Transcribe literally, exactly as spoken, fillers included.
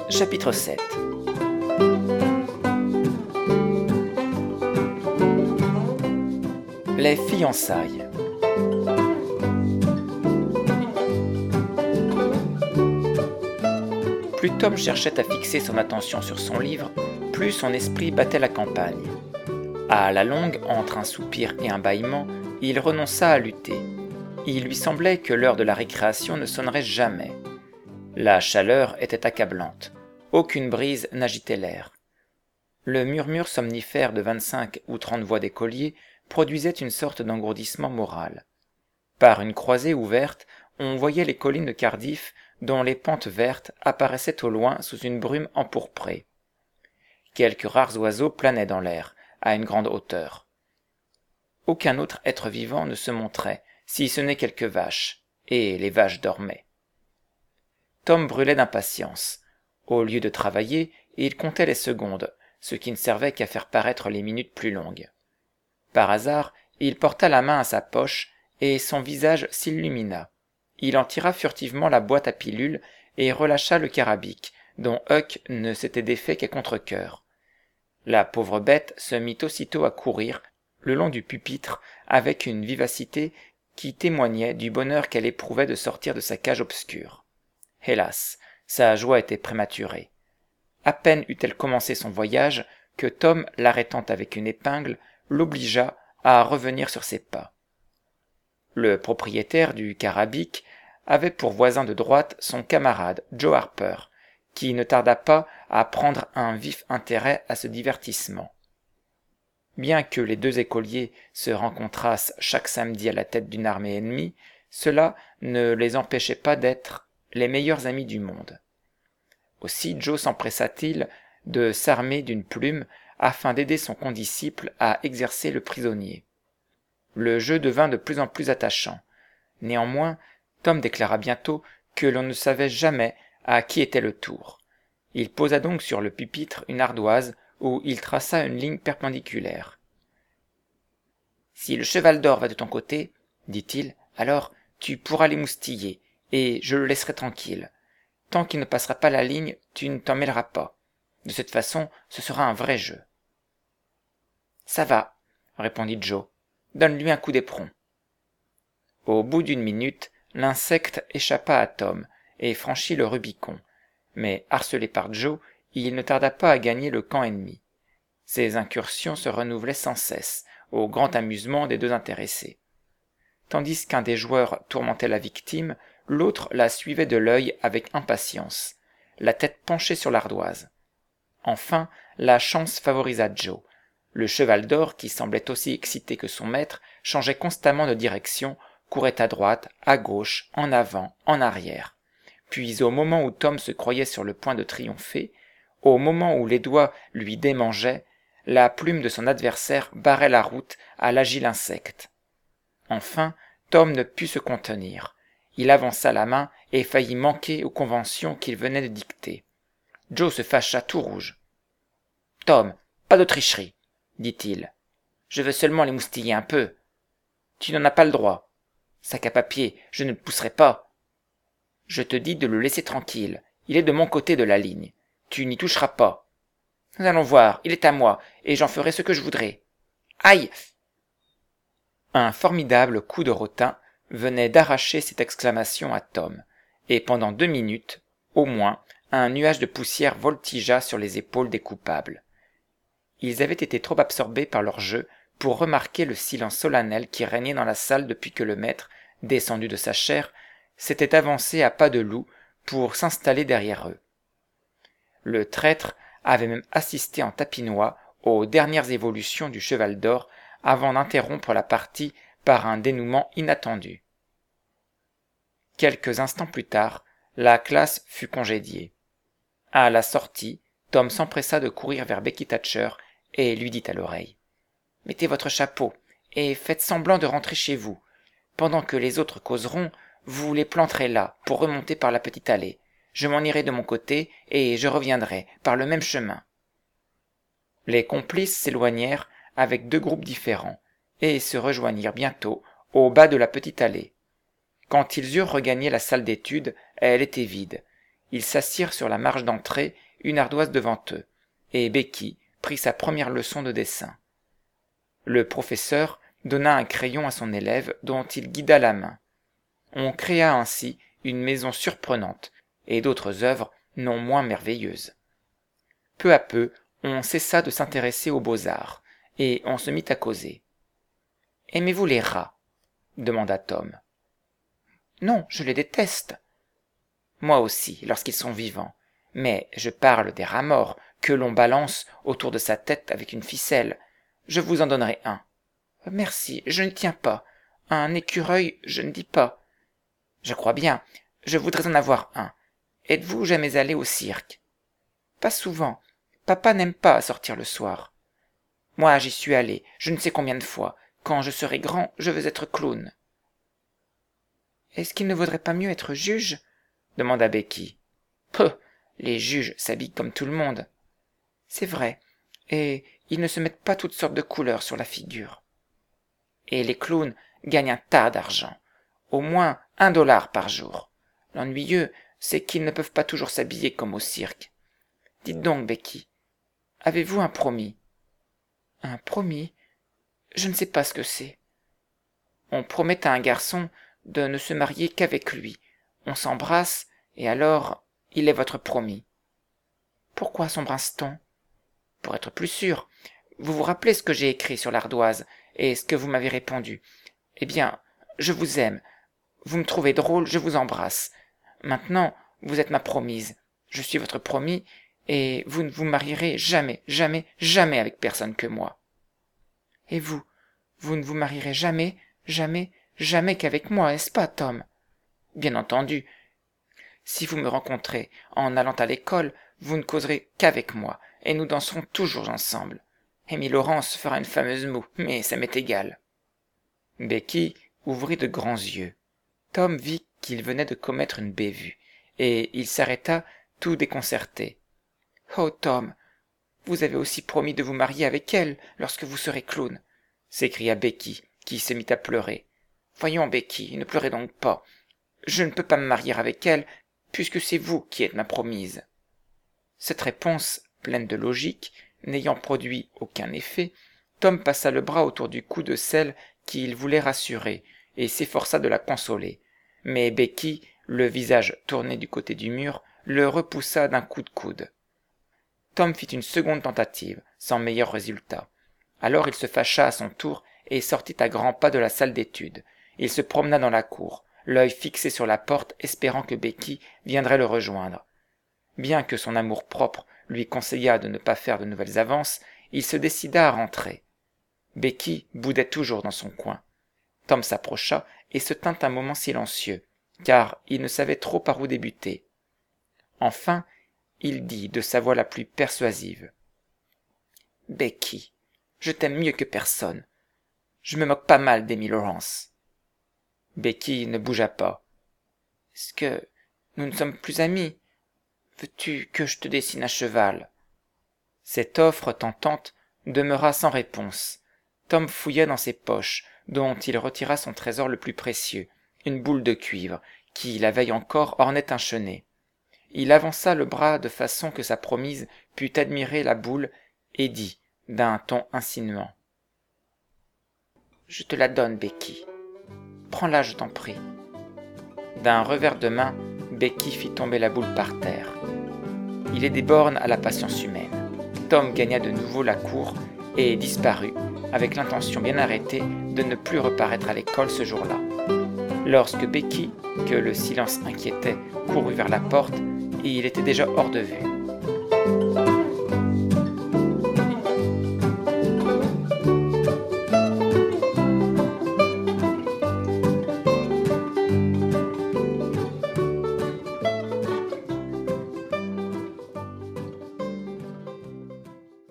Chapitre sept. Les fiançailles. Plus Tom cherchait à fixer son attention sur son livre, plus son esprit battait la campagne. À la longue, entre un soupir et un bâillement, il renonça à lutter. Il lui semblait que l'heure de la récréation ne sonnerait jamais. La chaleur était accablante. Aucune brise n'agitait l'air. Le murmure somnifère de vingt-cinq ou trente voix d'écoliers produisait une sorte d'engourdissement moral. Par une croisée ouverte, on voyait les collines de Cardiff dont les pentes vertes apparaissaient au loin sous une brume empourprée. Quelques rares oiseaux planaient dans l'air, à une grande hauteur. Aucun autre être vivant ne se montrait, si ce n'est quelques vaches, et les vaches dormaient. Tom brûlait d'impatience. Au lieu de travailler, il comptait les secondes, ce qui ne servait qu'à faire paraître les minutes plus longues. Par hasard, il porta la main à sa poche, et son visage s'illumina. Il en tira furtivement la boîte à pilules et relâcha le carabic, dont Huck ne s'était défait qu'à contre-cœur. La pauvre bête se mit aussitôt à courir le long du pupitre avec une vivacité qui témoignait du bonheur qu'elle éprouvait de sortir de sa cage obscure. Hélas, sa joie était prématurée. À peine eut-elle commencé son voyage que Tom, l'arrêtant avec une épingle, l'obligea à revenir sur ses pas. Le propriétaire du carabic avait pour voisin de droite son camarade Joe Harper, qui ne tarda pas à prendre un vif intérêt à ce divertissement. Bien que les deux écoliers se rencontrassent chaque samedi à la tête d'une armée ennemie, cela ne les empêchait pas d'être les meilleurs amis du monde. Aussi Joe s'empressa-t-il de s'armer d'une plume afin d'aider son condisciple à exercer le prisonnier. Le jeu devint de plus en plus attachant. Néanmoins, Tom déclara bientôt que l'on ne savait jamais à qui était le tour. Il posa donc sur le pupitre une ardoise où il traça une ligne perpendiculaire. « Si le cheval d'or va de ton côté, dit-il, alors tu pourras l'émoustiller, et je le laisserai tranquille. Tant qu'il ne passera pas la ligne, tu ne t'en mêleras pas. De cette façon, ce sera un vrai jeu. »« Ça va, » répondit Joe. « Donne-lui un coup d'éperon. » Au bout d'une minute, l'insecte échappa à Tom et franchit le Rubicon. Mais, harcelé par Joe, il ne tarda pas à gagner le camp ennemi. Ces incursions se renouvelaient sans cesse, au grand amusement des deux intéressés. Tandis qu'un des joueurs tourmentait la victime, l'autre la suivait de l'œil avec impatience, la tête penchée sur l'ardoise. Enfin, la chance favorisa Joe. Le cheval d'or, qui semblait aussi excité que son maître, changeait constamment de direction, courait à droite, à gauche, en avant, en arrière. Puis au moment où Tom se croyait sur le point de triompher, au moment où les doigts lui démangeaient, la plume de son adversaire barrait la route à l'agile insecte. Enfin, Tom ne put se contenir. Il avança la main et faillit manquer aux conventions qu'il venait de dicter. Joe se fâcha tout rouge. « Tom, pas de tricherie, dit-il. Je veux seulement l'émoustiller un peu. Tu n'en as pas le droit. Sac à papier, je ne le pousserai pas. Je te dis de le laisser tranquille. Il est de mon côté de la ligne. Tu n'y toucheras pas. Nous allons voir, il est à moi, et j'en ferai ce que je voudrai. Aïe !» Un formidable coup de rotin venait d'arracher cette exclamation à Tom, et pendant deux minutes, au moins, un nuage de poussière voltigea sur les épaules des coupables. Ils avaient été trop absorbés par leur jeu pour remarquer le silence solennel qui régnait dans la salle depuis que le maître, descendu de sa chaire, s'était avancé à pas de loup pour s'installer derrière eux. Le traître avait même assisté en tapinois aux dernières évolutions du cheval d'or avant d'interrompre la partie par un dénouement inattendu. Quelques instants plus tard, la classe fut congédiée. À la sortie, Tom s'empressa de courir vers Becky Thatcher et lui dit à l'oreille « Mettez votre chapeau et faites semblant de rentrer chez vous. Pendant que les autres causeront, vous les planterez là pour remonter par la petite allée. Je m'en irai de mon côté et je reviendrai par le même chemin. » Les complices s'éloignèrent avec deux groupes différents et se rejoignirent bientôt au bas de la petite allée. Quand ils eurent regagné la salle d'études, elle était vide, Ils s'assirent sur la marche d'entrée, une ardoise devant eux, et Becky prit sa première leçon de dessin. Le professeur donna un crayon à son élève dont il guida la main. On créa ainsi une maison surprenante et d'autres œuvres non moins merveilleuses. Peu à peu, on cessa de s'intéresser aux beaux-arts, et on se mit à causer. « Aimez-vous les rats ?» demanda Tom. « Non, je les déteste. »« Moi aussi, lorsqu'ils sont vivants, mais je parle des rats morts que l'on balance autour de sa tête avec une ficelle. Je vous en donnerai un. »« Merci, je ne tiens pas. Un écureuil, je ne dis pas. »« Je crois bien, je voudrais en avoir un. Êtes-vous jamais allé au cirque ?»« Pas souvent. Papa n'aime pas sortir le soir. »« Moi, j'y suis allé, je ne sais combien de fois. Quand je serai grand, je veux être clown. »« Est-ce qu'il ne vaudrait pas mieux être juge ?» demanda Becky. « Peu, les juges s'habillent comme tout le monde. »« C'est vrai, et ils ne se mettent pas toutes sortes de couleurs sur la figure. »« Et les clowns gagnent un tas d'argent, au moins un dollar par jour. L'ennuyeux, c'est qu'ils ne peuvent pas toujours s'habiller comme au cirque. Dites donc, Becky, avez-vous un promis ?»« Un promis ? Je ne sais pas ce que c'est. » « On promet à un garçon de ne se marier qu'avec lui. On s'embrasse, et alors il est votre promis. »« Pourquoi s'embrasse-t-on ? » ?»« Pour être plus sûr. Vous vous rappelez ce que j'ai écrit sur l'ardoise, et ce que vous m'avez répondu. Eh bien, je vous aime. Vous me trouvez drôle, je vous embrasse. Maintenant, vous êtes ma promise. Je suis votre promis, et vous ne vous marierez jamais, jamais, jamais avec personne que moi. »« Et vous, vous ne vous marierez jamais, jamais, jamais qu'avec moi, n'est-ce pas, Tom ? » ?»« Bien entendu. Si vous me rencontrez en allant à l'école, vous ne causerez qu'avec moi, et nous danserons toujours ensemble. Amy Laurence fera une fameuse moue, mais ça m'est égal. » Becky ouvrit de grands yeux. Tom vit qu'il venait de commettre une bévue, et il s'arrêta tout déconcerté. « Oh, Tom, vous avez aussi promis de vous marier avec elle lorsque vous serez clown !» s'écria Becky, qui se mit à pleurer. « Voyons, Becky, ne pleurez donc pas. Je ne peux pas me marier avec elle, puisque c'est vous qui êtes ma promise. » Cette réponse, pleine de logique, n'ayant produit aucun effet, Tom passa le bras autour du cou de celle qu'il voulait rassurer, et s'efforça de la consoler. Mais Becky, le visage tourné du côté du mur, le repoussa d'un coup de coude. Tom fit une seconde tentative, sans meilleur résultat. Alors il se fâcha à son tour et sortit à grands pas de la salle d'études. Il se promena dans la cour, l'œil fixé sur la porte, espérant que Becky viendrait le rejoindre. Bien que son amour-propre lui conseillât de ne pas faire de nouvelles avances, il se décida à rentrer. Becky boudait toujours dans son coin. Tom s'approcha et se tint un moment silencieux, car il ne savait trop par où débuter. Enfin, il dit de sa voix la plus persuasive. « Becky, je t'aime mieux que personne. Je me moque pas mal d'Amy Laurence. » Becky ne bougea pas. « Est-ce que nous ne sommes plus amis ? Veux-tu que je te dessine un cheval ?» Cette offre tentante demeura sans réponse. Tom fouilla dans ses poches, dont il retira son trésor le plus précieux, une boule de cuivre, qui, la veille encore, ornait un chenêt. Il avança le bras de façon que sa promise pût admirer la boule, et dit, d'un ton insinuant. « Je te la donne, Becky. Prends-la, je t'en prie. » D'un revers de main, Becky fit tomber la boule par terre. Il est des bornes à la patience humaine. Tom gagna de nouveau la cour et disparut, avec l'intention bien arrêtée de ne plus reparaître à l'école ce jour-là. Lorsque Becky, que le silence inquiétait, courut vers la porte, il était déjà hors de vue.